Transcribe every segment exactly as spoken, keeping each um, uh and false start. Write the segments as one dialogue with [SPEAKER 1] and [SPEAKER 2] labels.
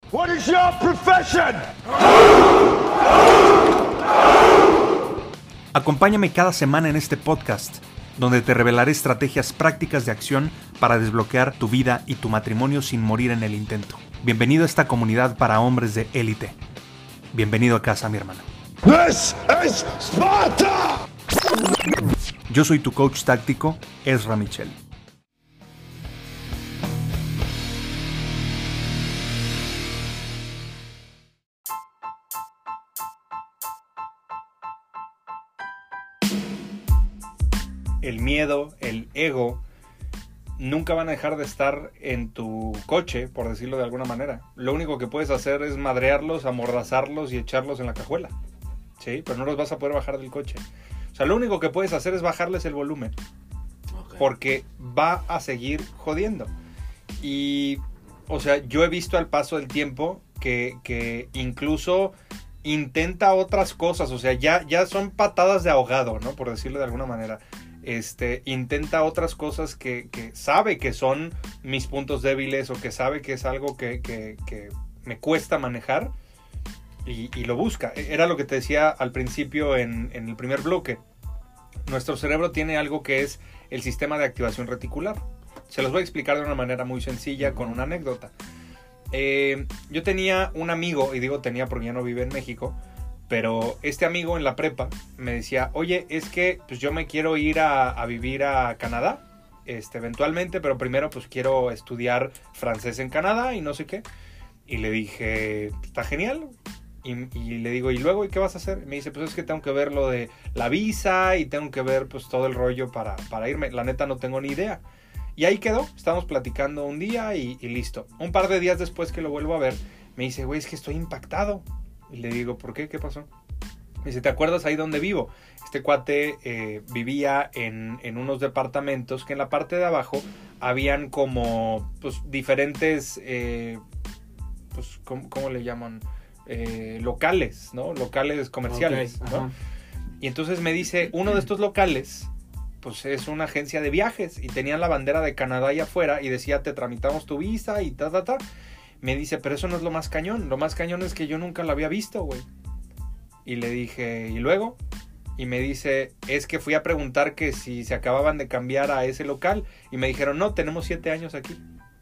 [SPEAKER 1] What is your profession?
[SPEAKER 2] Acompáñame cada semana en este podcast, donde te revelaré estrategias prácticas de acción para desbloquear tu vida y tu matrimonio sin morir en el intento. Bienvenido a esta comunidad para hombres de élite. Bienvenido a casa, mi hermano.
[SPEAKER 1] This is Sparta!
[SPEAKER 2] Yo soy tu coach táctico, Ezra Michel. El miedo, el ego, nunca van a dejar de estar en tu coche, por decirlo de alguna manera. Lo único que puedes hacer es madrearlos, amordazarlos y echarlos en la cajuela, ¿sí? Pero no los vas a poder bajar del coche. O sea, lo único que puedes hacer es bajarles el volumen, okay, porque va a seguir jodiendo. Y, o sea, yo he visto al paso del tiempo que, que incluso intenta otras cosas. O sea, ya, ya son patadas de ahogado, ¿no? Por decirlo de alguna manera. Este, intenta otras cosas que, que sabe que son mis puntos débiles o que sabe que es algo que, que, que me cuesta manejar y, y lo busca. Era lo que te decía al principio en, en el primer bloque. Nuestro cerebro tiene algo que es el sistema de activación reticular. Se los voy a explicar de una manera muy sencilla con una anécdota. Eh, yo tenía un amigo, y digo tenía porque ya no vive en México, pero este amigo en la prepa me decía, oye, es que pues yo me quiero ir a, a vivir a Canadá, este, eventualmente, pero primero pues quiero estudiar francés en Canadá y no sé qué. Y le dije, está genial. Y, y le digo, ¿y luego y qué vas a hacer? Y me dice, pues es que tengo que ver lo de la visa y tengo que ver pues todo el rollo para, para irme. La neta no tengo ni idea. Y ahí quedó, estábamos platicando un día y, y listo. Un par de días después que lo vuelvo a ver, me dice, güey, es que estoy impactado. Y le digo, ¿por qué? ¿Qué pasó? Me dice, ¿te acuerdas ahí donde vivo? Este cuate eh, vivía en, en unos departamentos que en la parte de abajo habían como pues, diferentes, eh, pues, ¿cómo, cómo le llaman? Eh, locales, ¿no? Locales comerciales, okay, ¿no? Y entonces me dice, uno de estos locales, pues es una agencia de viajes y tenían la bandera de Canadá ahí afuera y decía, te tramitamos tu visa y ta, ta, ta. Me dice, pero eso no es lo más cañón. Lo más cañón es que yo nunca lo había visto, güey. Y le dije, ¿y luego? Y me dice, es que fui a preguntar que si se acababan de cambiar a ese local. Y me dijeron, no, tenemos siete años aquí.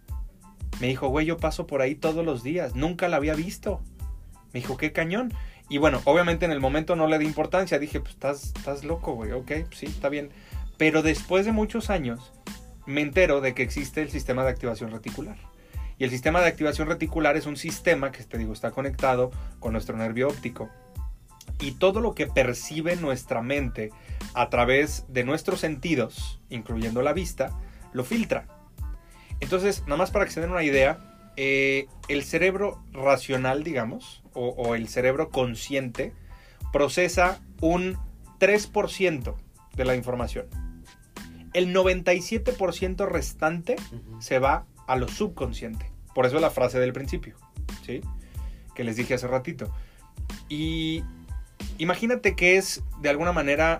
[SPEAKER 2] Me dijo, güey, yo paso por ahí todos los días. Nunca la había visto. Me dijo, qué cañón. Y bueno, obviamente en el momento no le di importancia. Dije, pues estás, estás loco, güey. Ok, sí, está bien. Pero después de muchos años, me entero de que existe el sistema de activación reticular. Y el sistema de activación reticular es un sistema que, te digo, está conectado con nuestro nervio óptico. Y todo lo que percibe nuestra mente a través de nuestros sentidos, incluyendo la vista, lo filtra. Entonces, nada más para que se den una idea, eh, el cerebro racional, digamos, o, o el cerebro consciente, procesa un tres por ciento de la información. El noventa y siete por ciento restante uh-huh. se va a lo subconsciente. Por eso la frase del principio, ¿sí? Que les dije hace ratito. Y imagínate que es de alguna manera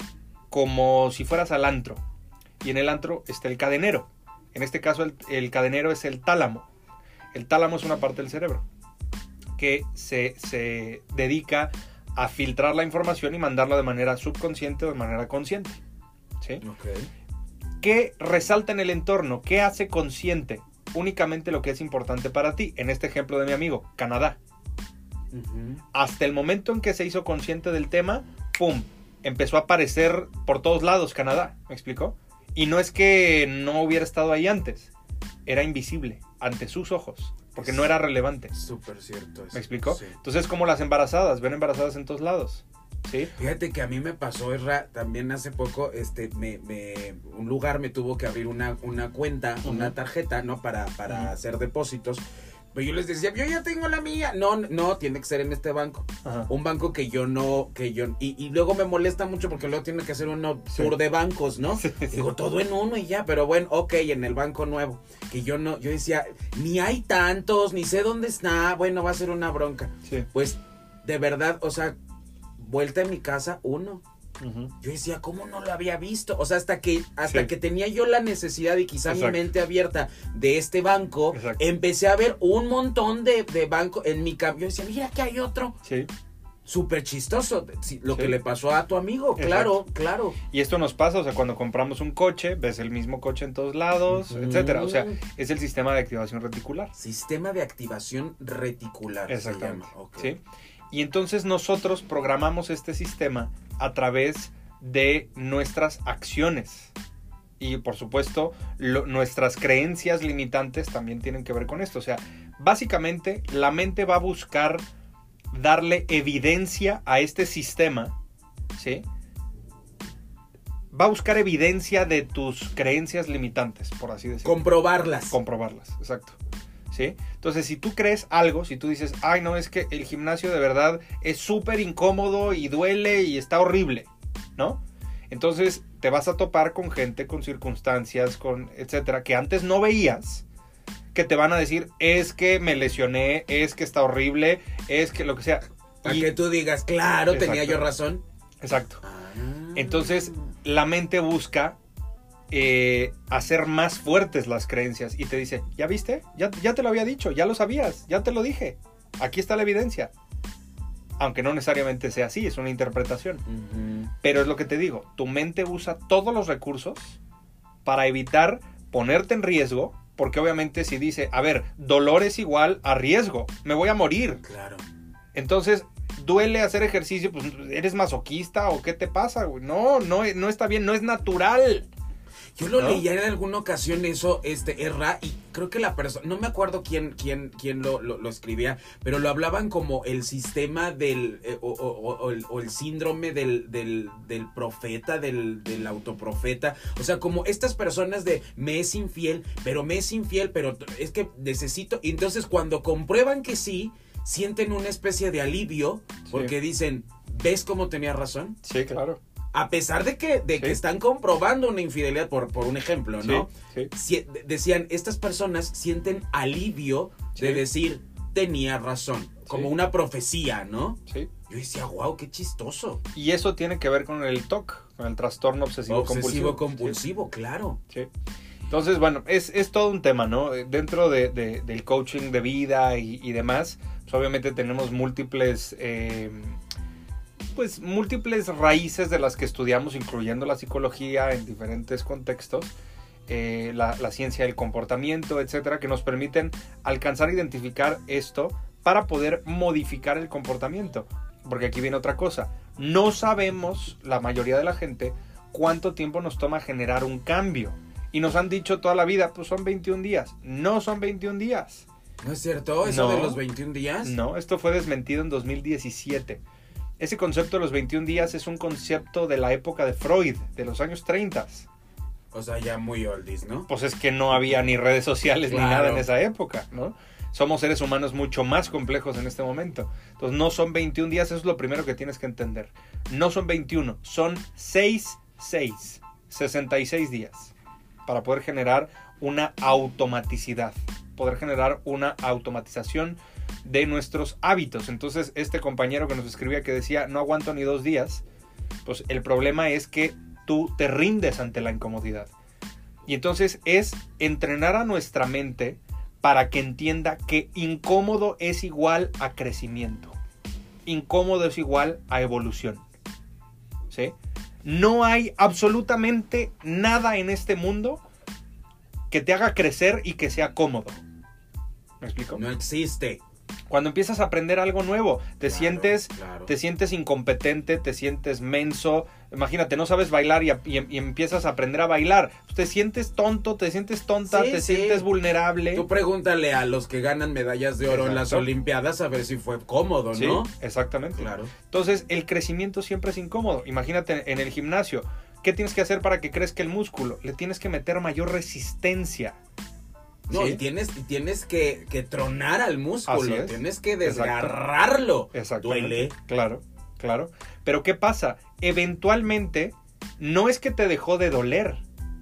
[SPEAKER 2] como si fueras al antro. Y en el antro está el cadenero. En este caso el, el cadenero es el tálamo. El tálamo es una parte del cerebro que se, se dedica a filtrar la información y mandarla de manera subconsciente o de manera consciente, ¿sí?
[SPEAKER 3] Okay.
[SPEAKER 2] ¿Qué resalta en el entorno? ¿Qué hace consciente? Únicamente lo que es importante para ti. En este ejemplo de mi amigo, Canadá. Uh-huh. Hasta el momento en que se hizo consciente del tema, ¡pum! Empezó a aparecer por todos lados Canadá. ¿Me explicó? Y no es que no hubiera estado ahí antes. Era invisible ante sus ojos. Porque no era relevante.
[SPEAKER 3] Súper cierto eso.
[SPEAKER 2] ¿Me explicó?
[SPEAKER 3] Sí.
[SPEAKER 2] Entonces, como las embarazadas. Ven embarazadas en todos lados. ¿Sí?
[SPEAKER 3] Fíjate que a mí me pasó, Ezra, también hace poco, este, me, me, un lugar me tuvo que abrir una, una cuenta, uh-huh. una tarjeta, ¿no? Para, para uh-huh. hacer depósitos. Pero yo les decía, yo ya tengo la mía. No, no, tiene que ser en este banco. Uh-huh. Un banco que yo no, que yo, y, y luego me molesta mucho porque luego tiene que hacer un tour sí. de bancos, ¿no? Sí, sí. Digo, todo en uno y ya, pero bueno, ok, en el banco nuevo. Que yo no, yo decía, ni hay tantos, ni sé dónde está, bueno, va a ser una bronca.
[SPEAKER 2] Sí.
[SPEAKER 3] Pues, de verdad, o sea, vuelta en mi casa, uno.
[SPEAKER 2] Uh-huh.
[SPEAKER 3] Yo decía, ¿cómo no lo había visto? O sea, hasta que hasta
[SPEAKER 2] Sí.
[SPEAKER 3] que tenía yo la necesidad y quizá
[SPEAKER 2] Exacto.
[SPEAKER 3] mi mente abierta de este banco,
[SPEAKER 2] Exacto.
[SPEAKER 3] empecé a ver un montón de, de bancos en mi cambio. Yo decía, mira que hay otro.
[SPEAKER 2] Sí.
[SPEAKER 3] Súper chistoso. Sí, lo
[SPEAKER 2] Sí.
[SPEAKER 3] que le pasó a tu amigo, claro,
[SPEAKER 2] Exacto.
[SPEAKER 3] claro.
[SPEAKER 2] Y esto nos pasa, o sea, cuando compramos un coche, ves el mismo coche en todos lados,
[SPEAKER 3] Ujú.
[SPEAKER 2] etcétera. O sea, es el sistema de activación reticular.
[SPEAKER 3] Sistema de activación reticular.
[SPEAKER 2] Exactamente.
[SPEAKER 3] Se llama. Ok.
[SPEAKER 2] ¿Sí? Y entonces nosotros programamos este sistema a través de nuestras acciones. Y por supuesto, lo, nuestras creencias limitantes también tienen que ver con esto. O sea, básicamente la mente va a buscar darle evidencia a este sistema, ¿sí? Va a buscar evidencia de tus creencias limitantes, por así decirlo.
[SPEAKER 3] Comprobarlas.
[SPEAKER 2] Comprobarlas, exacto. ¿Sí? Entonces, si tú crees algo, si tú dices, ay, no, es que el gimnasio de verdad es súper incómodo y duele y está horrible, ¿no? Entonces, te vas a topar con gente, con circunstancias, con etcétera, que antes no veías, que te van a decir, es que me lesioné, es que está horrible, es que lo que sea.
[SPEAKER 3] Para
[SPEAKER 2] Y-
[SPEAKER 3] que tú digas, claro,
[SPEAKER 2] Exacto.
[SPEAKER 3] tenía yo razón.
[SPEAKER 2] Exacto.
[SPEAKER 3] Ah.
[SPEAKER 2] Entonces, la mente busca eh, hacer más fuertes las creencias y te dice, ¿ya viste? Ya, ya te lo había dicho, ya lo sabías, ya te lo dije. Aquí está la evidencia. Aunque no necesariamente sea así, es una interpretación.
[SPEAKER 3] Ujú.
[SPEAKER 2] Pero es lo que te digo, tu mente usa todos los recursos para evitar ponerte en riesgo, porque obviamente si dice, a ver, dolor es igual a riesgo, me voy a morir.
[SPEAKER 3] Claro.
[SPEAKER 2] Entonces, duele hacer ejercicio, pues, ¿eres masoquista o qué te pasa, güey? No, no, no está bien, no es natural.
[SPEAKER 3] Yo lo
[SPEAKER 2] ¿No?
[SPEAKER 3] leía en alguna ocasión eso, este, Erra, y creo que la persona, no me acuerdo quién, quién, quién lo, lo, lo escribía, pero lo hablaban como el sistema del, eh, o, o- o el, o el síndrome del, del, del profeta, del, del autoprofeta, o sea, como estas personas de, me es infiel, pero me es infiel, pero t- es que necesito, y entonces cuando comprueban que sí, sienten una especie de alivio, porque dicen, ¿ves cómo tenía razón?
[SPEAKER 2] Sí, claro.
[SPEAKER 3] A pesar de que, de que
[SPEAKER 2] Sí.
[SPEAKER 3] están comprobando una infidelidad, por, por un ejemplo, ¿no?
[SPEAKER 2] Sí, sí.
[SPEAKER 3] Si- de- decían, estas personas sienten alivio de
[SPEAKER 2] Sí.
[SPEAKER 3] decir, tenía razón, como
[SPEAKER 2] Sí.
[SPEAKER 3] una profecía, ¿no?
[SPEAKER 2] Sí.
[SPEAKER 3] Yo decía, wow, qué chistoso.
[SPEAKER 2] Y eso tiene que ver con el T O C, con el trastorno obsesivo compulsivo.
[SPEAKER 3] Obsesivo compulsivo, claro.
[SPEAKER 2] Sí. Sí. Entonces, bueno, es, es todo un tema, ¿no? Dentro de, de- del coaching de vida y, y demás, pues obviamente tenemos múltiples, eh, pues múltiples raíces de las que estudiamos, incluyendo la psicología en diferentes contextos, eh, la, la ciencia del comportamiento, etcétera, que nos permiten alcanzar a identificar esto para poder modificar el comportamiento. Porque aquí viene otra cosa. No sabemos, la mayoría de la gente, cuánto tiempo nos toma generar un cambio. Y nos han dicho toda la vida, pues son veintiún días. No son veintiún días.
[SPEAKER 3] ¿No es cierto eso
[SPEAKER 2] No.
[SPEAKER 3] de los veintiún días?
[SPEAKER 2] No, esto fue desmentido en dos mil diecisiete. Ese concepto de los veintiún días es un concepto de la época de Freud, de los años treinta.
[SPEAKER 3] O sea, ya muy oldies, ¿no?
[SPEAKER 2] Pues es que no había ni redes sociales ni
[SPEAKER 3] Claro.
[SPEAKER 2] nada en esa época, ¿no? Somos seres humanos mucho más complejos en este momento. Entonces no son veintiún días, eso es lo primero que tienes que entender. No son veintiuno, son seis, seis, sesenta y seis días para poder generar una automaticidad, poder generar una automatización de nuestros hábitos. Entonces este compañero que nos escribía que decía, no aguanto ni dos días, pues el problema es que tú te rindes ante la incomodidad. Y entonces es entrenar a nuestra mente para que entienda que incómodo es igual a crecimiento. Incómodo es igual a evolución. ¿Sí? No hay absolutamente nada en este mundo que te haga crecer y que sea cómodo. ¿Me explico?
[SPEAKER 3] No existe.
[SPEAKER 2] Cuando empiezas a aprender algo nuevo, te
[SPEAKER 3] Claro,
[SPEAKER 2] sientes
[SPEAKER 3] claro.
[SPEAKER 2] te sientes incompetente, te sientes menso. Imagínate, no sabes bailar y, y- y empiezas a aprender a bailar. Te sientes tonto, te sientes tonta,
[SPEAKER 3] Sí,
[SPEAKER 2] te
[SPEAKER 3] sí.
[SPEAKER 2] sientes vulnerable.
[SPEAKER 3] Tú pregúntale a los que ganan medallas de oro en las
[SPEAKER 2] Exacto.
[SPEAKER 3] Olimpiadas a ver si fue cómodo,
[SPEAKER 2] Sí,
[SPEAKER 3] ¿no?
[SPEAKER 2] exactamente.
[SPEAKER 3] Claro.
[SPEAKER 2] Entonces, el crecimiento siempre es incómodo. Imagínate en el gimnasio. ¿Qué tienes que hacer para que crezca el músculo? Le tienes que meter mayor resistencia.
[SPEAKER 3] No,
[SPEAKER 2] ¿Sí?
[SPEAKER 3] y tienes, y tienes que, que tronar al músculo,
[SPEAKER 2] Así es.
[SPEAKER 3] tienes que
[SPEAKER 2] Exacto.
[SPEAKER 3] desgarrarlo.
[SPEAKER 2] Exactamente.
[SPEAKER 3] Duele.
[SPEAKER 2] Claro, claro. Pero ¿qué pasa? Eventualmente, no es que te dejó de doler.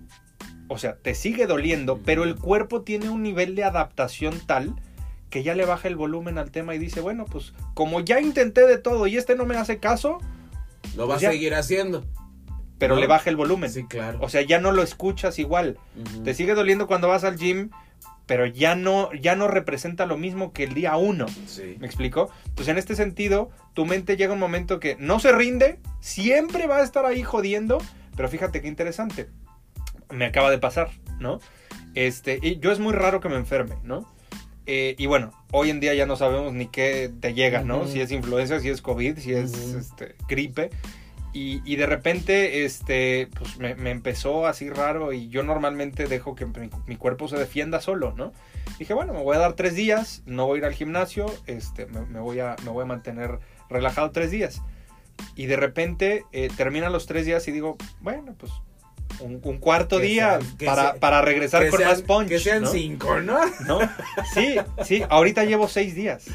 [SPEAKER 2] O sea, te sigue doliendo, pero el cuerpo tiene un nivel de adaptación tal que ya le baja el volumen al tema y dice, bueno, pues como ya intenté de todo y este no me hace caso,
[SPEAKER 3] Lo va
[SPEAKER 2] pues
[SPEAKER 3] a
[SPEAKER 2] ya.
[SPEAKER 3] seguir haciendo.
[SPEAKER 2] Pero
[SPEAKER 3] ¿no?
[SPEAKER 2] le baja el volumen.
[SPEAKER 3] Sí, claro.
[SPEAKER 2] O sea, ya no lo escuchas igual.
[SPEAKER 3] Uh-huh.
[SPEAKER 2] Te sigue doliendo cuando vas al gym, pero ya no, ya no representa lo mismo que el día uno.
[SPEAKER 3] Sí.
[SPEAKER 2] ¿Me explico? Entonces, en este sentido, tu mente llega un momento que no se rinde, siempre va a estar ahí jodiendo, pero fíjate qué interesante. Me acaba de pasar, ¿no? Este, y yo es muy raro que me enferme, ¿no? Eh, y bueno, hoy en día ya no sabemos ni qué te llega, ¿no?
[SPEAKER 3] Uh-huh.
[SPEAKER 2] Si es influenza, si es COVID, si es
[SPEAKER 3] Uh-huh.
[SPEAKER 2] este, gripe. Y, y de repente, este, pues me, me empezó así raro y yo normalmente dejo que mi, mi cuerpo se defienda solo, ¿no? Dije, bueno, me voy a dar tres días, no voy a ir al gimnasio, este, me, me, voy, a, me voy a mantener relajado tres días. Y de repente eh, terminan los tres días y digo, bueno, pues un, un cuarto
[SPEAKER 3] Que
[SPEAKER 2] día
[SPEAKER 3] sean- que
[SPEAKER 2] para,
[SPEAKER 3] sea-
[SPEAKER 2] para regresar
[SPEAKER 3] que
[SPEAKER 2] con
[SPEAKER 3] sean,
[SPEAKER 2] más punch.
[SPEAKER 3] Que sean
[SPEAKER 2] ¿no?
[SPEAKER 3] cinco, ¿no?
[SPEAKER 2] ¿No? Sí, sí, ahorita llevo seis días.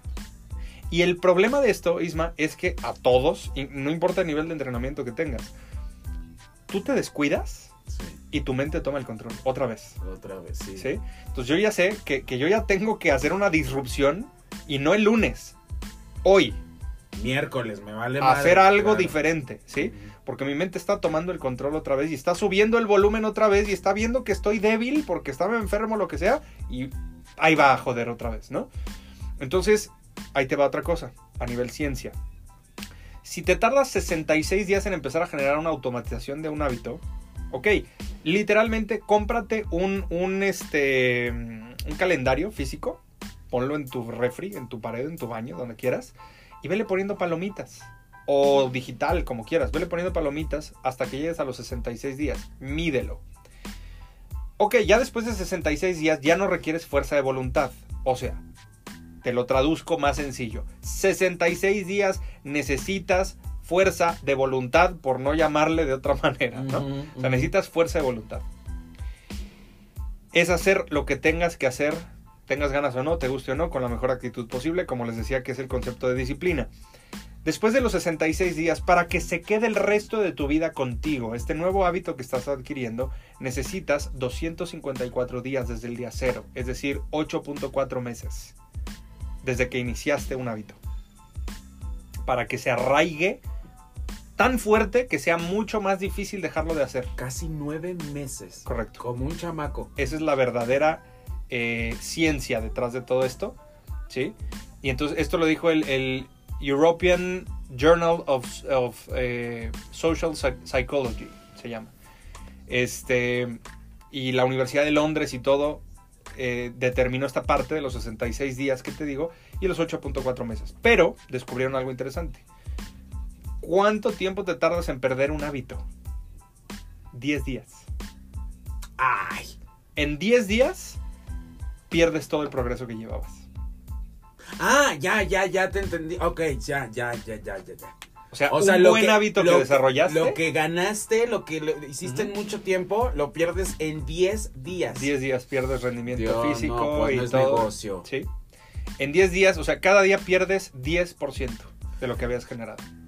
[SPEAKER 2] Y el problema de esto, Isma, es que a todos, y no importa el nivel de entrenamiento que tengas, tú te descuidas
[SPEAKER 3] Sí,
[SPEAKER 2] y tu mente toma el control, otra vez.
[SPEAKER 3] otra vez, sí.
[SPEAKER 2] ¿Sí? Entonces yo ya sé que, que yo ya tengo que hacer una disrupción y no el lunes, hoy,
[SPEAKER 3] Miércoles, me vale
[SPEAKER 2] hacer
[SPEAKER 3] madre,
[SPEAKER 2] algo
[SPEAKER 3] claro.
[SPEAKER 2] diferente, ¿sí?
[SPEAKER 3] Ujú.
[SPEAKER 2] Porque mi mente está tomando el control otra vez y está subiendo el volumen otra vez y está viendo que estoy débil porque estaba enfermo, lo que sea, y ahí va a joder otra vez, ¿no? Entonces, ahí te va otra cosa, a nivel ciencia. Si te tardas sesenta y seis días en empezar a generar una automatización de un hábito, ok, literalmente cómprate un, un, este, un calendario físico, ponlo en tu refri, en tu pared, en tu baño, donde quieras, y vele poniendo palomitas. O digital, como quieras. Vele poniendo palomitas hasta que llegues a los sesenta y seis días. Mídelo. Ok, ya después de sesenta y seis días ya no requieres fuerza de voluntad. O sea, te lo traduzco más sencillo. sesenta y seis días necesitas fuerza de voluntad, por no llamarle de otra manera, ¿no?
[SPEAKER 3] Ujú,
[SPEAKER 2] O sea,
[SPEAKER 3] ujú.
[SPEAKER 2] necesitas fuerza de voluntad. Es hacer lo que tengas que hacer, tengas ganas o no, te guste o no, con la mejor actitud posible, como les decía, que es el concepto de disciplina. Después de los sesenta y seis días, para que se quede el resto de tu vida contigo, este nuevo hábito que estás adquiriendo, necesitas doscientos cincuenta y cuatro días desde el día cero, es decir, ocho punto cuatro meses, desde que iniciaste un hábito, para que se arraigue tan fuerte que sea mucho más difícil dejarlo de hacer.
[SPEAKER 3] Casi nueve meses.
[SPEAKER 2] Correcto.
[SPEAKER 3] Como un chamaco.
[SPEAKER 2] Esa es la verdadera eh, ciencia detrás de todo esto, ¿sí? Y entonces esto lo dijo el, el European Journal of, of eh, Social Psy- Psychology, se llama. Este, y la Universidad de Londres y todo eh, determinó esta parte de los sesenta y seis días que te digo y los ocho punto cuatro meses. Pero descubrieron algo interesante. ¿Cuánto tiempo te tardas en perder un hábito? diez días.
[SPEAKER 3] Ay.
[SPEAKER 2] En diez días pierdes todo el progreso que llevabas.
[SPEAKER 3] Ah, ya, ya, ya te entendí. Ok, ya, ya, ya, ya, ya, ya.
[SPEAKER 2] O sea,
[SPEAKER 3] O sea,
[SPEAKER 2] un
[SPEAKER 3] lo
[SPEAKER 2] buen
[SPEAKER 3] que,
[SPEAKER 2] hábito
[SPEAKER 3] lo
[SPEAKER 2] que desarrollaste,
[SPEAKER 3] Lo que ganaste, lo que lo hiciste
[SPEAKER 2] Ujú.
[SPEAKER 3] en mucho tiempo, lo pierdes en diez días.
[SPEAKER 2] diez días pierdes rendimiento
[SPEAKER 3] Dios,
[SPEAKER 2] físico
[SPEAKER 3] no, pues
[SPEAKER 2] y
[SPEAKER 3] no es
[SPEAKER 2] todo.
[SPEAKER 3] negocio.
[SPEAKER 2] Sí. En diez días, o sea, cada día pierdes diez por ciento de lo que habías generado.